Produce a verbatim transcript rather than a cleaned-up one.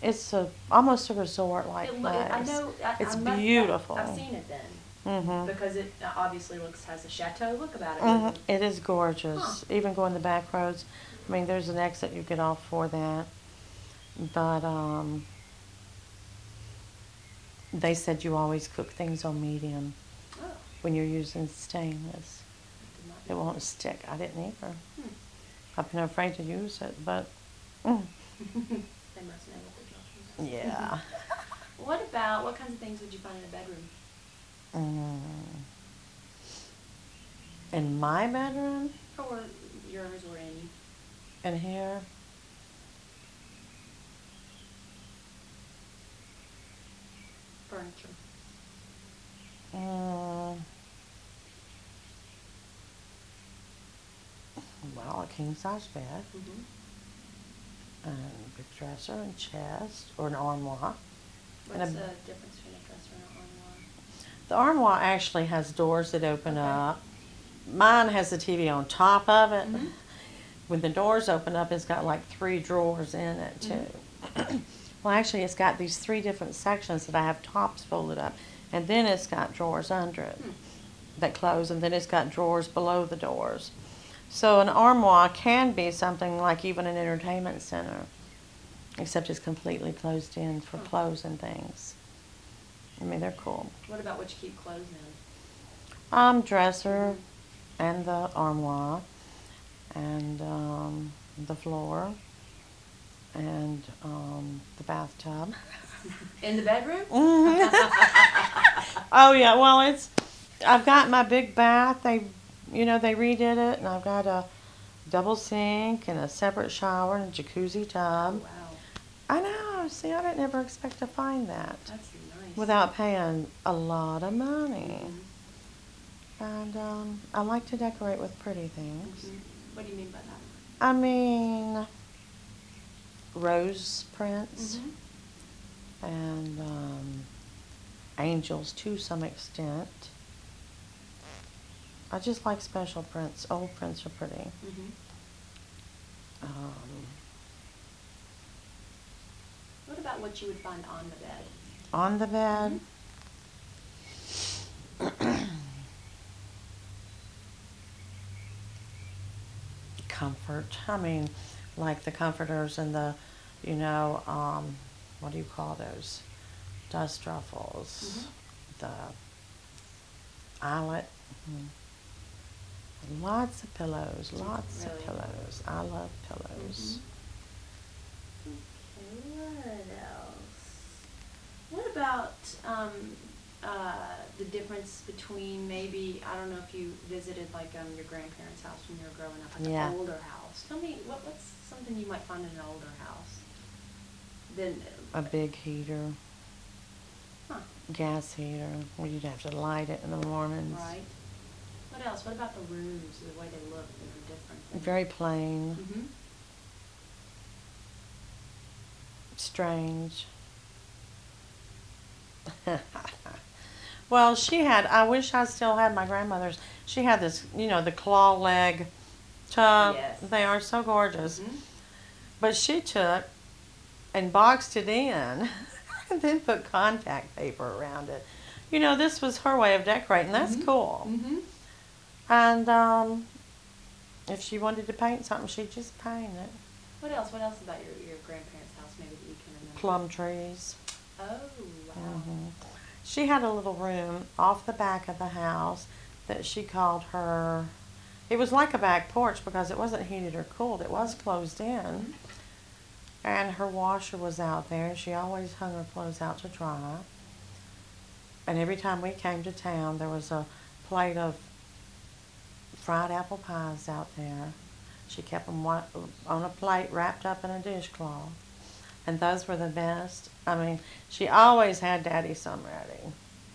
It's a almost a resort-like It, place. I know. I, It's I must, beautiful. I've seen it then. Mhm. Because it obviously looks has a chateau look about it. Mhm. It is gorgeous. Huh. Even going the back roads. I mean, there's an exit you get off for that. But um, they said you always cook things on medium Oh. when you're using stainless. Did not It know won't stick. I didn't either. Hmm. I've been afraid to use it, but mm, They must know what they're talking about. yeah. What about, what kinds of things would you find in a bedroom? Mm. In my bedroom, Or yours or any? in here, Furniture. mm, well, a king size bed, Mm-hmm. and a big dresser and chest, or an armoire. And What's a- the difference between a dresser and an armoire? The armoire actually has doors that open Okay. up. Mine has the T V on top of it. Mhm. When the doors open up, it's got like three drawers in it too. Mhm. Well, actually, it's got these three different sections that I have tops folded up, and then it's got drawers under it Hmm. that close, and then it's got drawers below the doors. So an armoire can be something like even an entertainment center, except it's completely closed in for Huh. clothes and things. I mean, they're cool. What about what you keep clothes in? Um, dresser and the armoire and um, the floor and um, the bathtub. In the bedroom? Oh yeah, well it's I've got my big bath. They, you know, they redid it, and I've got a double sink and a separate shower and a jacuzzi Oh, tub. wow. I know. See, I didn't ever expect to find that That's nice. without paying a lot of money. Mhm. And um, I like to decorate with pretty things. Mhm. What do you mean by that? I mean, rose prints Mhm. and um, angels to some extent. I just like special prints. Old prints are pretty. Mhm. Um, What about what you would find on the bed? on the bed, comfort. I mean, like the comforters and the, you know, um, what do you call those? Dust ruffles. The eyelet. Mm. Lots of pillows. Lots Really? of pillows. I love pillows. Mhm. Okay, what else? What about um, uh, the difference between maybe, I don't know if you visited like um, your grandparents' house when you were growing up, like Yeah. an older house. Tell me, what, what's something you might find in an older house? Then, A big heater. huh, Gas heater. Where you'd have to light it in the mornings. right. What else? What about the rooms, the way they look, they're different? Very plain. Mm-hmm. Strange. Well, she had, I wish I still had my grandmother's. She had this, you know, the claw leg tub. Yes. They are so gorgeous. Mm-hmm. But she took and boxed it in and then put contact paper around it. You know, this was her way of decorating. That's Mhm. cool. Mm-hmm. And um, if she wanted to paint something, she'd just paint it. What else? What else about your, your grandparents' house maybe that you can remember? Plum trees. Oh, wow. hmm She had a little room off the back of the house that she called her. It was like a back porch because it wasn't heated or cooled. It was closed in. And her washer was out there. She always hung her clothes out to dry. And every time we came to town, there was a plate of fried apple pies out there. She kept them on a plate wrapped up in a dishcloth. And those were the best. I mean, she always had Daddy some ready.